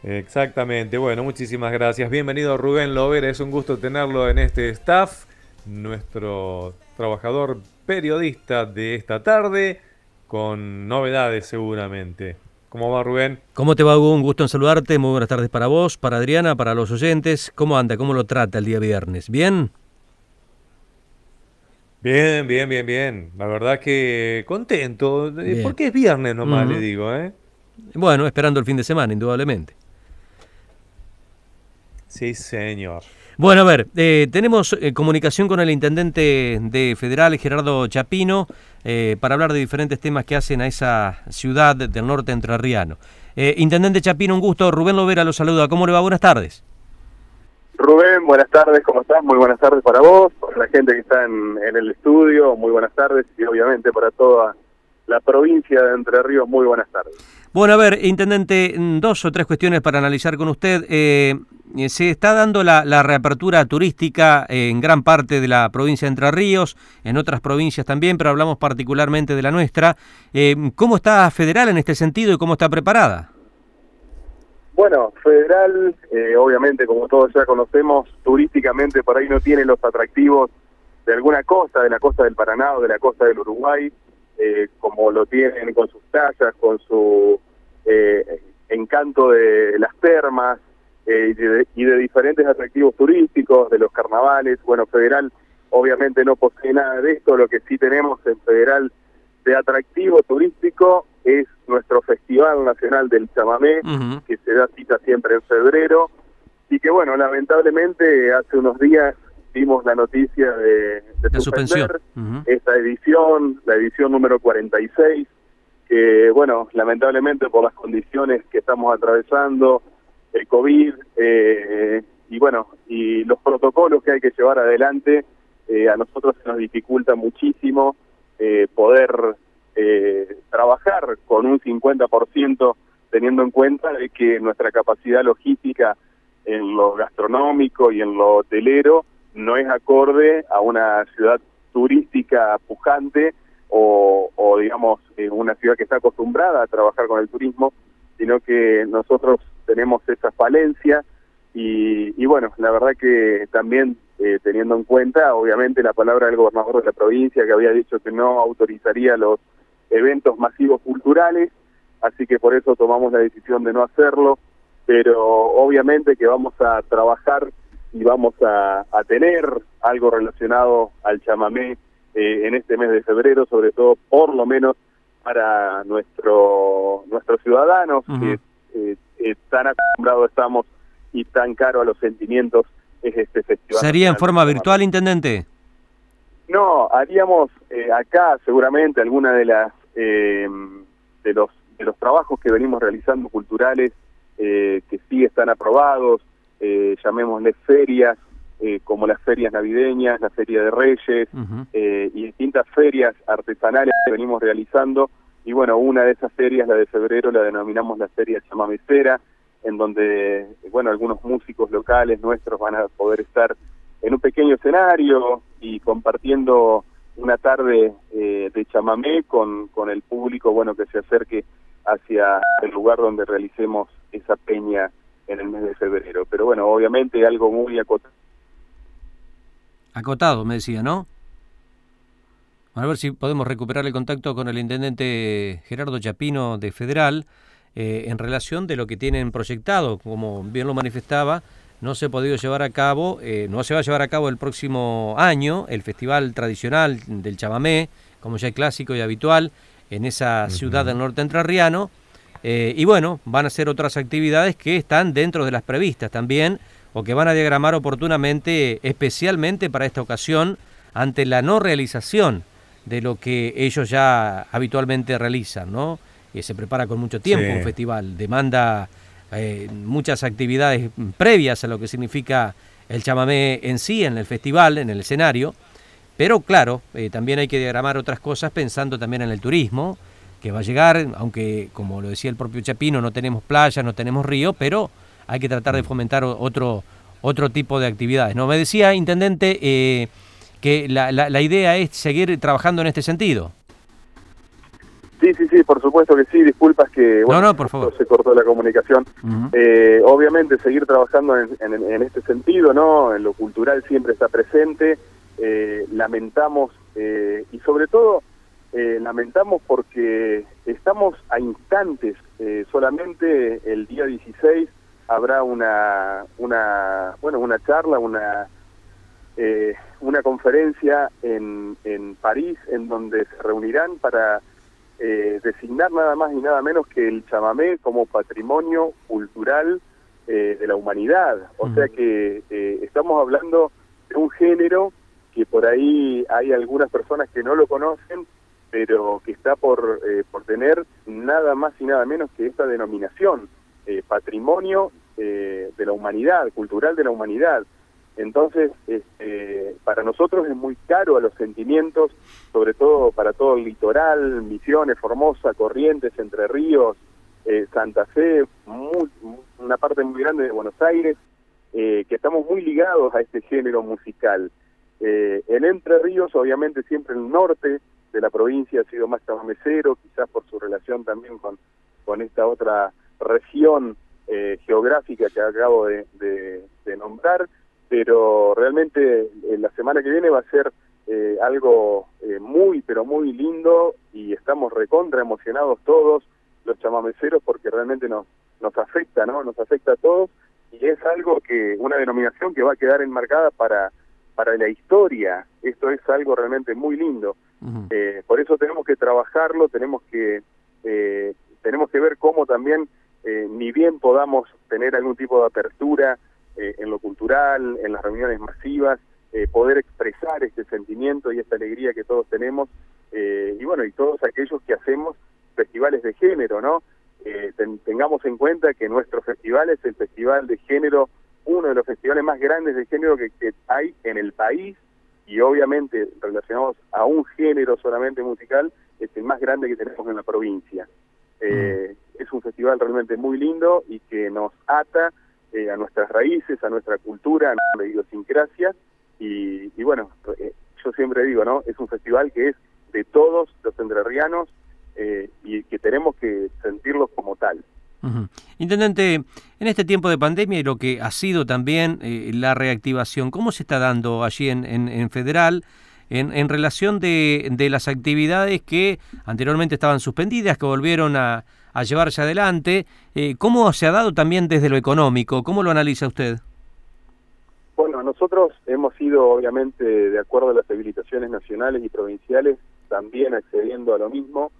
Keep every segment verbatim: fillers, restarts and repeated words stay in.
Exactamente, bueno, muchísimas gracias. Bienvenido Rubén Lover, es un gusto tenerlo en este staff, nuestro trabajador periodista de esta tarde, con novedades seguramente. ¿Cómo va Rubén? ¿Cómo te va, Hugo? Un gusto en saludarte. Muy buenas tardes para vos, para Adriana, para los oyentes. ¿Cómo anda? ¿Cómo lo trata el día viernes? ¿Bien? Bien, bien, bien, bien. La verdad que contento, eh, Bien. porque es viernes nomás, le Ujú. digo, ¿eh? Bueno, esperando el fin de semana, indudablemente. Sí, señor. Bueno, a ver, eh, tenemos eh, comunicación con el intendente de Federal, Gerardo Chapino, eh, para hablar de diferentes temas que hacen a esa ciudad del norte entrerriano. Eh, intendente Chapino, un gusto. Rubén Lovera lo saluda. ¿Cómo le va? Buenas tardes. Rubén, buenas tardes, ¿cómo estás? Muy buenas tardes para vos, para la gente que está en, en el estudio, muy buenas tardes, y obviamente para toda la provincia de Entre Ríos, muy buenas tardes. Bueno, a ver, intendente, dos o tres cuestiones para analizar con usted. Eh, se está dando la, la reapertura turística en gran parte de la provincia de Entre Ríos, en otras provincias también, pero hablamos particularmente de la nuestra. Eh, ¿Cómo está Federal en este sentido y cómo está preparada? Bueno, Federal, eh, obviamente, como todos ya conocemos, turísticamente por ahí no tiene los atractivos de alguna costa, de la costa del Paraná o de la costa del Uruguay, eh, como lo tienen con sus playas, con su eh, encanto de las termas eh, y, de, y de diferentes atractivos turísticos, de los carnavales. Bueno, Federal obviamente no posee nada de esto. Lo que sí tenemos en Federal de atractivo turístico es nuestro Festival Nacional del Chamamé, Uh-huh. que se da cita siempre en febrero, y que bueno, lamentablemente hace unos días vimos la noticia de, de La suspensión. suspender Uh-huh. esta edición, la edición número cuarenta y seis, que bueno, lamentablemente por las condiciones que estamos atravesando, el COVID, eh, y bueno, y los protocolos que hay que llevar adelante, eh, a nosotros se nos dificulta muchísimo eh, poder eh, trabajar con un cincuenta por ciento, teniendo en cuenta de que nuestra capacidad logística en lo gastronómico y en lo hotelero no es acorde a una ciudad turística pujante o, o digamos, eh, una ciudad que está acostumbrada a trabajar con el turismo, sino que nosotros tenemos esa falencia y, y bueno, la verdad que también eh, teniendo en cuenta, obviamente, la palabra del gobernador de la provincia que había dicho que no autorizaría los eventos masivos culturales, así que por eso tomamos la decisión de no hacerlo, pero obviamente que vamos a trabajar y vamos a, a tener algo relacionado al chamamé eh, en este mes de febrero, sobre todo por lo menos para nuestro nuestros ciudadanos, Uh-huh. que eh, eh, tan acostumbrados estamos y tan caro a los sentimientos es este festival. ¿Sería en Nacional forma del Chamamé. virtual, intendente? No, haríamos eh, acá seguramente alguna de las eh, de los de los trabajos que venimos realizando culturales eh, que sí están aprobados, eh, llamémosle ferias, eh, como las ferias navideñas, la Feria de Reyes Uh-huh. eh, y distintas ferias artesanales que venimos realizando. Y bueno, una de esas ferias, la de febrero, la denominamos la Feria Chamamecera, en donde, bueno, algunos músicos locales nuestros van a poder estar en un pequeño escenario y compartiendo una tarde eh, de chamamé con, con el público, bueno, que se acerque hacia el lugar donde realicemos esa peña en el mes de febrero. Pero bueno, obviamente algo muy acotado. Acotado, me decía, ¿no? A ver si podemos recuperar el contacto con el intendente Gerardo Chapino de Federal eh, en relación de lo que tienen proyectado. Como bien lo manifestaba, no se ha podido llevar a cabo, eh, no se va a llevar a cabo el próximo año el festival tradicional del chamamé, como ya es clásico y habitual, en esa Uh-huh. ciudad del norte entrerriano. Eh, y bueno, van a ser otras actividades que están dentro de las previstas también, o que van a diagramar oportunamente, especialmente para esta ocasión, ante la no realización de lo que ellos ya habitualmente realizan, ¿no? Eh, se prepara con mucho tiempo Sí. un festival, demanda eh, muchas actividades previas a lo que significa el chamamé en sí, en el festival, en el escenario, pero claro, eh, también hay que diagramar otras cosas pensando también en el turismo, que va a llegar, aunque como lo decía el propio Chapino, no tenemos playa, no tenemos río, pero hay que tratar de fomentar otro, otro tipo de actividades, ¿no? Me decía, intendente, eh, que la, la, la idea es seguir trabajando en este sentido. Sí, sí, sí, por supuesto que sí, disculpas que bueno, no, no, por favor. se cortó la comunicación. Uh-huh. eh, obviamente seguir trabajando en, en, en este sentido, ¿no? En lo cultural siempre está presente, eh, lamentamos eh, y sobre todo eh, lamentamos porque estamos a instantes, eh, solamente el día dieciséis habrá una, una, bueno, una charla, una... Eh, una conferencia en, en París en donde se reunirán para eh, designar nada más y nada menos que el chamamé como patrimonio cultural eh, de la humanidad. O uh-huh. sea que eh, estamos hablando de un género que por ahí hay algunas personas que no lo conocen, pero que está por, eh, por tener nada más y nada menos que esta denominación, eh, patrimonio eh, de la humanidad, cultural de la humanidad. Entonces, este, para nosotros es muy caro a los sentimientos, sobre todo para todo el litoral, Misiones, Formosa, Corrientes, Entre Ríos, eh, Santa Fe, muy, una parte muy grande de Buenos Aires, eh, que estamos muy ligados a este género musical. Eh, en Entre Ríos, obviamente, siempre el norte de la provincia ha sido más chamamecero, quizás por su relación también con, con esta otra región eh, geográfica que acabo de, de, de nombrar, pero realmente eh, la semana que viene va a ser eh, algo eh, muy, pero muy lindo, y estamos recontra emocionados todos los chamameceros porque realmente nos, nos afecta, ¿no? Nos afecta a todos, y es algo que, una denominación que va a quedar enmarcada para, para la historia. Esto es algo realmente muy lindo. Uh-huh. Eh, por eso tenemos que trabajarlo, tenemos que, eh, tenemos que ver cómo también, eh, ni bien podamos tener algún tipo de apertura Eh, en lo cultural, en las reuniones masivas, eh, poder expresar este sentimiento y esta alegría que todos tenemos, eh, y bueno, y todos aquellos que hacemos festivales de género, ¿no? Eh, ten, tengamos en cuenta que nuestro festival es el festival de género, uno de los festivales más grandes de género que, que hay en el país, y obviamente relacionados a un género solamente musical, es el más grande que tenemos en la provincia. Eh, mm. Es un festival realmente muy lindo y que nos ata Eh, a nuestras raíces, a nuestra cultura, a nuestra idiosincrasia, y, y bueno, eh, yo siempre digo, ¿no? Es un festival que es de todos los entrerrianos eh, y que tenemos que sentirlos como tal. Uh-huh. Intendente, en este tiempo de pandemia y lo que ha sido también eh, la reactivación, ¿cómo se está dando allí en, en, en Federal en, en relación de, de las actividades que anteriormente estaban suspendidas, que volvieron a a llevarse adelante? Eh, ¿Cómo se ha dado también desde lo económico? ¿Cómo lo analiza usted? Bueno, nosotros hemos ido, obviamente, de acuerdo a las habilitaciones nacionales y provinciales, también accediendo a lo mismo.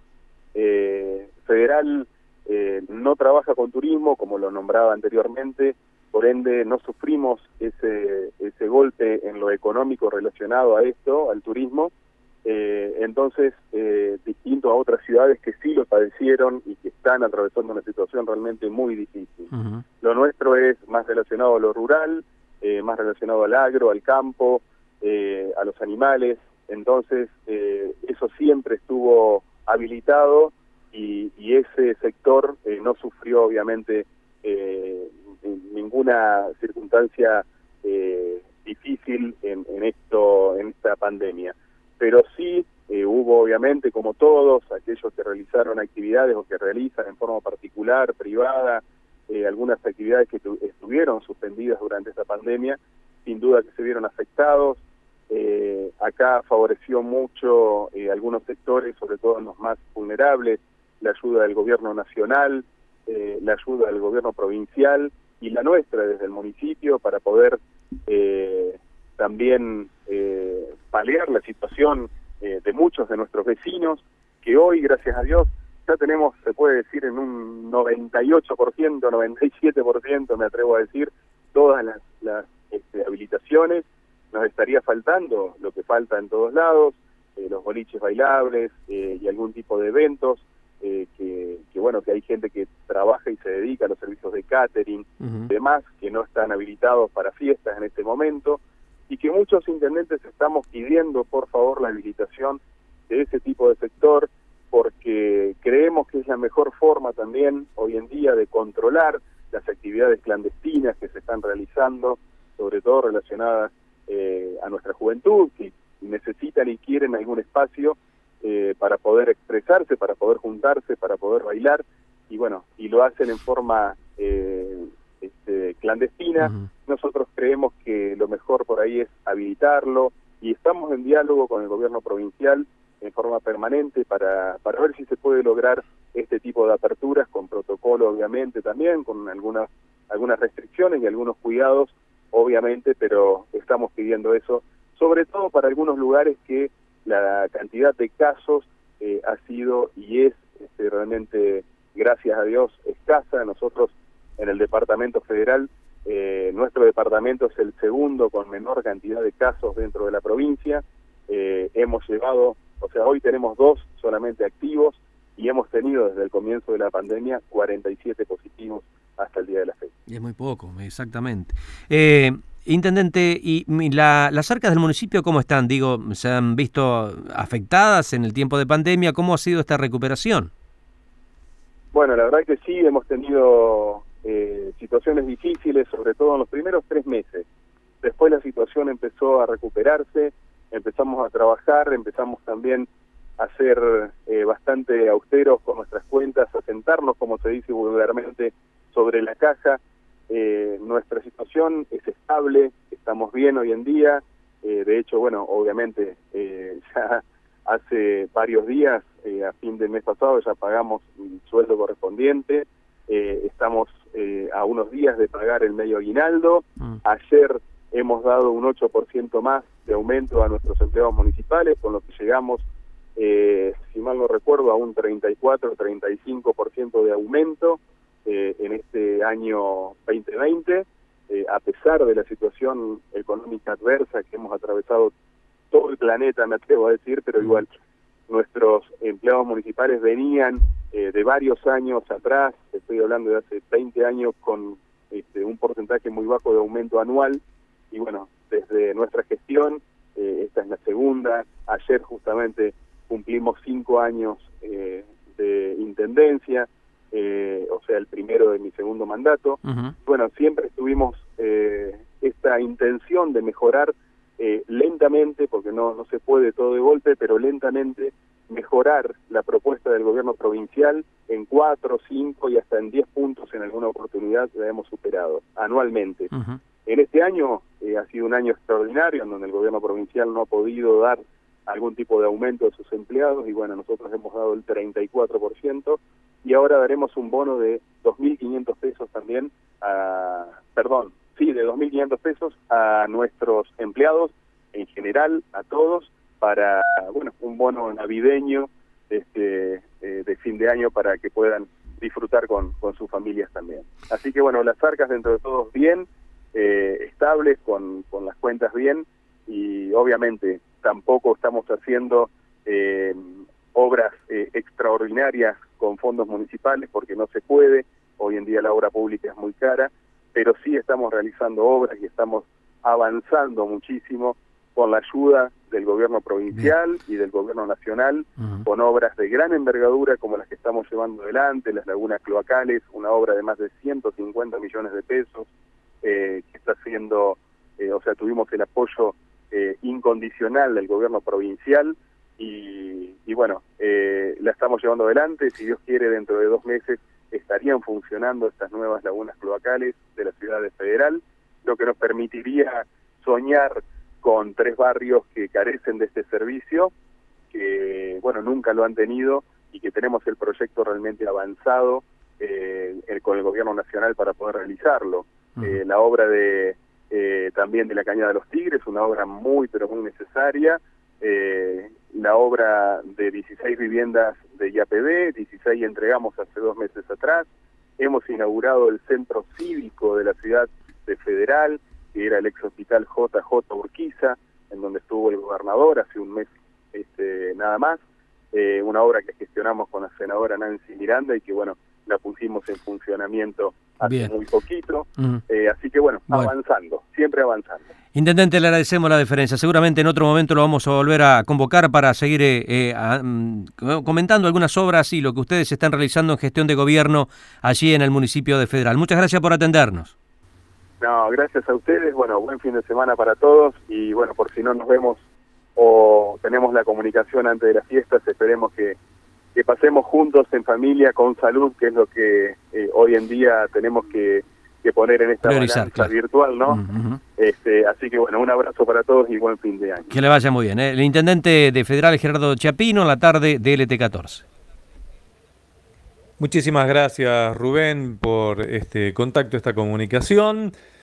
Eh, Federal eh, no trabaja con turismo, como lo nombraba anteriormente, por ende no sufrimos ese, ese golpe en lo económico relacionado a esto, al turismo. Eh, entonces, eh, distinto a otras ciudades que sí lo padecieron y que están atravesando una situación realmente muy difícil. Uh-huh. Lo nuestro es más relacionado a lo rural, eh, más relacionado al agro, al campo, eh, a los animales. Entonces, eh, eso siempre estuvo habilitado, y, y ese sector eh, no sufrió, obviamente, eh, ninguna circunstancia eh, difícil en, en esto, en esta pandemia. Pero sí eh, hubo, obviamente, como todos, aquellos que realizaron actividades o que realizan en forma particular, privada, eh, algunas actividades que tu, estuvieron suspendidas durante esta pandemia, sin duda que se vieron afectados. Eh, acá favoreció mucho eh, algunos sectores, sobre todo los más vulnerables, la ayuda del gobierno nacional, eh, la ayuda del gobierno provincial y la nuestra desde el municipio para poder eh, también eh, paliar la situación eh, de muchos de nuestros vecinos, que hoy, gracias a Dios, ya tenemos, se puede decir, en un noventa y ocho por ciento, noventa y siete por ciento, me atrevo a decir, todas las, las este, habilitaciones. Nos estaría faltando lo que falta en todos lados, eh, los boliches bailables eh, y algún tipo de eventos, eh, que, que bueno, que hay gente que trabaja y se dedica a los servicios de catering, uh-huh. demás, que no están habilitados para fiestas en este momento, y que muchos intendentes estamos pidiendo, por favor, la habilitación de ese tipo de sector, porque creemos que es la mejor forma también hoy en día de controlar las actividades clandestinas que se están realizando, sobre todo relacionadas eh, a nuestra juventud, que necesitan y quieren algún espacio eh, para poder expresarse, para poder juntarse, para poder bailar, y bueno, y lo hacen en forma eh, este, clandestina. Uh-huh. Nosotros creemos que lo mejor por ahí es habilitarlo, y estamos en diálogo con el gobierno provincial en forma permanente para, para ver si se puede lograr este tipo de aperturas, con protocolo obviamente también, con algunas, algunas restricciones y algunos cuidados, obviamente, pero estamos pidiendo eso, sobre todo para algunos lugares que la cantidad de casos eh, ha sido y es este, realmente, gracias a Dios, escasa. Nosotros en el Departamento Federal, eh, nuestro departamento es el segundo con menor cantidad de casos dentro de la provincia. Eh, hemos llevado, o sea, hoy tenemos dos solamente activos y hemos tenido desde el comienzo de la pandemia cuarenta y siete positivos hasta el día de la fecha. Y es muy poco, exactamente. Eh, Intendente, ¿y la, las arcas del municipio cómo están? Digo, ¿se han visto afectadas en el tiempo de pandemia? ¿Cómo ha sido esta recuperación? Bueno, la verdad que sí, hemos tenido eh, situaciones difíciles, sobre todo en los primeros tres meses. Después la situación empezó a recuperarse, empezamos a trabajar, empezamos también a ser eh, bastante austeros con nuestras cuentas, a sentarnos, como se dice vulgarmente, sobre la caja. Eh, nuestra situación es estable, estamos bien hoy en día. Eh, de hecho, bueno, obviamente eh, ya hace varios días, eh, a fin del mes pasado, ya pagamos el sueldo correspondiente. Eh, estamos eh, a unos días de pagar el medio aguinaldo. Mm. Ayer hemos dado un ocho por ciento más de aumento a nuestros empleados municipales, con lo que llegamos, eh, si mal no recuerdo, a un treinta y cuatro, treinta y cinco por ciento de aumento eh, en este año veinte veinte, eh, a pesar de la situación económica adversa que hemos atravesado todo el planeta, me atrevo a decir, pero igual nuestros empleados municipales venían eh, de varios años atrás, estoy hablando de hace veinte años, con este, un porcentaje muy bajo de aumento anual. Y bueno, desde nuestra gestión, eh, esta es la segunda, ayer justamente cumplimos cinco años eh, de intendencia, eh, o sea, el primero de mi segundo mandato. Uh-huh. Bueno, siempre tuvimos eh, esta intención de mejorar eh, lentamente, porque no, no se puede todo de golpe, pero lentamente mejorar la propuesta del gobierno provincial en cuatro, cinco y hasta en diez puntos en alguna oportunidad la hemos superado anualmente. Uh-huh. En este año eh, ha sido un año extraordinario en donde el gobierno provincial no ha podido dar algún tipo de aumento a sus empleados y bueno, nosotros hemos dado el treinta y cuatro por ciento y ahora daremos un bono de dos mil quinientos pesos también, a, perdón, sí, de dos mil quinientos pesos a nuestros empleados en general, a todos, para, bueno, un bono navideño este, eh, de fin de año para que puedan disfrutar con, con sus familias también. Así que bueno, las arcas dentro de todos bien, Eh, estables, con, con las cuentas bien, y obviamente tampoco estamos haciendo eh, obras eh, extraordinarias con fondos municipales porque no se puede, hoy en día la obra pública es muy cara, pero sí estamos realizando obras y estamos avanzando muchísimo con la ayuda del gobierno provincial bien. Y del gobierno nacional, uh-huh. con obras de gran envergadura como las que estamos llevando adelante, las lagunas cloacales, una obra de más de ciento cincuenta millones de pesos, Eh, que está haciendo, eh, o sea, tuvimos el apoyo eh, incondicional del gobierno provincial y, y bueno, eh, la estamos llevando adelante. Si Dios quiere, dentro de dos meses estarían funcionando estas nuevas lagunas cloacales de la ciudad de Federal, lo que nos permitiría soñar con tres barrios que carecen de este servicio, que, bueno, nunca lo han tenido y que tenemos el proyecto realmente avanzado eh, con el gobierno nacional para poder realizarlo. Eh, la obra de eh, también de la Cañada de los Tigres, una obra muy pero muy necesaria, eh, la obra de dieciséis viviendas de I A P B, dieciséis entregamos hace dos meses atrás, hemos inaugurado el centro cívico de la ciudad de Federal, que era el ex hospital J J Urquiza, en donde estuvo el gobernador hace un mes este, nada más, eh, una obra que gestionamos con la senadora Nancy Miranda y que bueno, la pusimos en funcionamiento hace Bien. muy poquito, uh-huh. eh, así que bueno, bueno, avanzando, siempre avanzando. Intendente, le agradecemos la deferencia, seguramente en otro momento lo vamos a volver a convocar para seguir eh, eh, a, um, comentando algunas obras y lo que ustedes están realizando en gestión de gobierno allí en el municipio de Federal. Muchas gracias por atendernos. No, gracias a ustedes, bueno, buen fin de semana para todos y bueno, por si no nos vemos o tenemos la comunicación antes de las fiestas, esperemos que, que pasemos juntos en familia, con salud, que es lo que eh, hoy en día tenemos que, que poner en esta Priorizar, balanza claro. virtual, ¿no? Uh-huh. Este, así que bueno, un abrazo para todos y buen fin de año. Que le vaya muy bien. ¿eh? El intendente de Federal, Gerardo Chiapino, en la tarde de L T catorce. Muchísimas gracias, Rubén, por este contacto, esta comunicación.